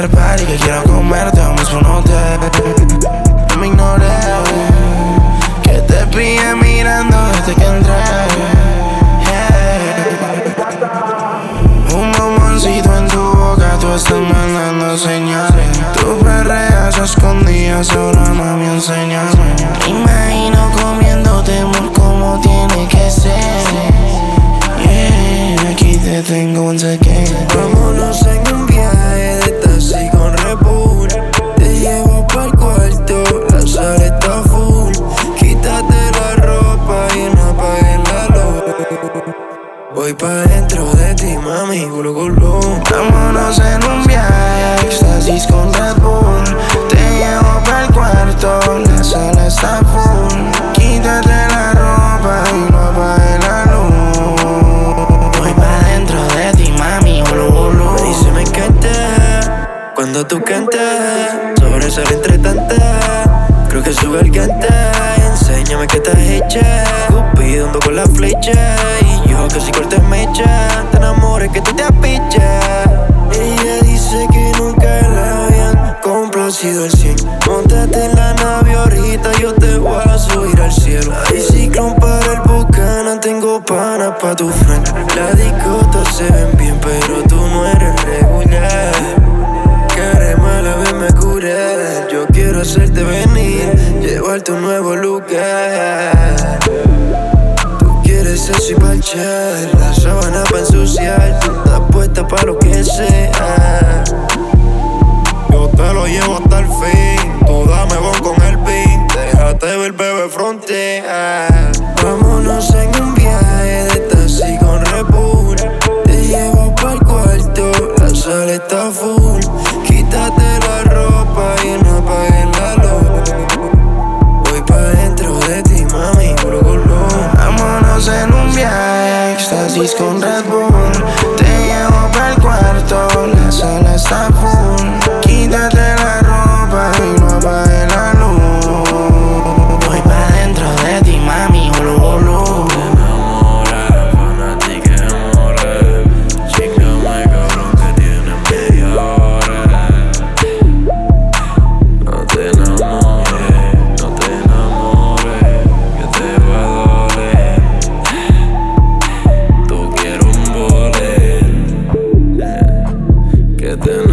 after party que quiero comerte, vamos a un hotel. No me ignores, que te pillé mirando desde que entré. Un bomboncito en tu boca, tú estás mandando señales. Tu perreas escondidas, ahora mami enséñame. Me imagino comiéndote, amor, como tiene que ser. Aquí te tengo un secreto. Vámonos en un viaje de taxi con Red Bull. Te llevo pa'l cuarto, la sala está full. Quítate la ropa y no apagues la luz. Voy pa' dentro de ti, mami, gulu gulu. Vámonos en un viaje, éxtasis con Red Bull. Te llevo pa'l cuarto, la sala está full. Quítate la ropa y no apagues la luz. Voy pa' dentro de ti, mami, gulu gulu. Me dice me encanta cuando tú cantas, sobresale entre tantas. Creo que su garganta, enséñame que estás hecha. Cupido ando con la flecha y yo que si cortes mecha. Te enamores que tú te apichas. Ella dice que nunca la habían complacido al 100. Móntate en la nave ahorita, yo te voy a subir al cielo. Hay ciclón para el Buchanan, tengo panas pa' tu friend. Las discotas se ven bien, pero tú no eres regular. Cara mala, ven me curar. Yo quiero hacerte venir, llevarte a un nuevo lugar. Tú quieres sexo y parchar, la sábana pa' ensuciar. Tú estás puesta pa' lo que sea. Yo te lo llevo hasta el fin, tú dame bon con el pin. Déjate ver, bebé, frontea. Vámonos en un viaje de taxi con Red Bull. Te llevo pa'l cuarto, la sala está full. Quítate la ropa y no apagues la luz. Voy pa' dentro de ti, mami, gulu gulu. Vámonos en un viaje, éxtasis con Red Bull. Te llevo pa'l cuarto, la sala está full. Quítate la ropa y no apagues la luz. Voy pa' dentro de ti, mami, gulu gulu. Te enamoras, fanática amores. Chíngame, cabrón, que tienes media hora. No te enamores, no te enamores, que te va a doler. Tú quieres un bolet, que te enamores.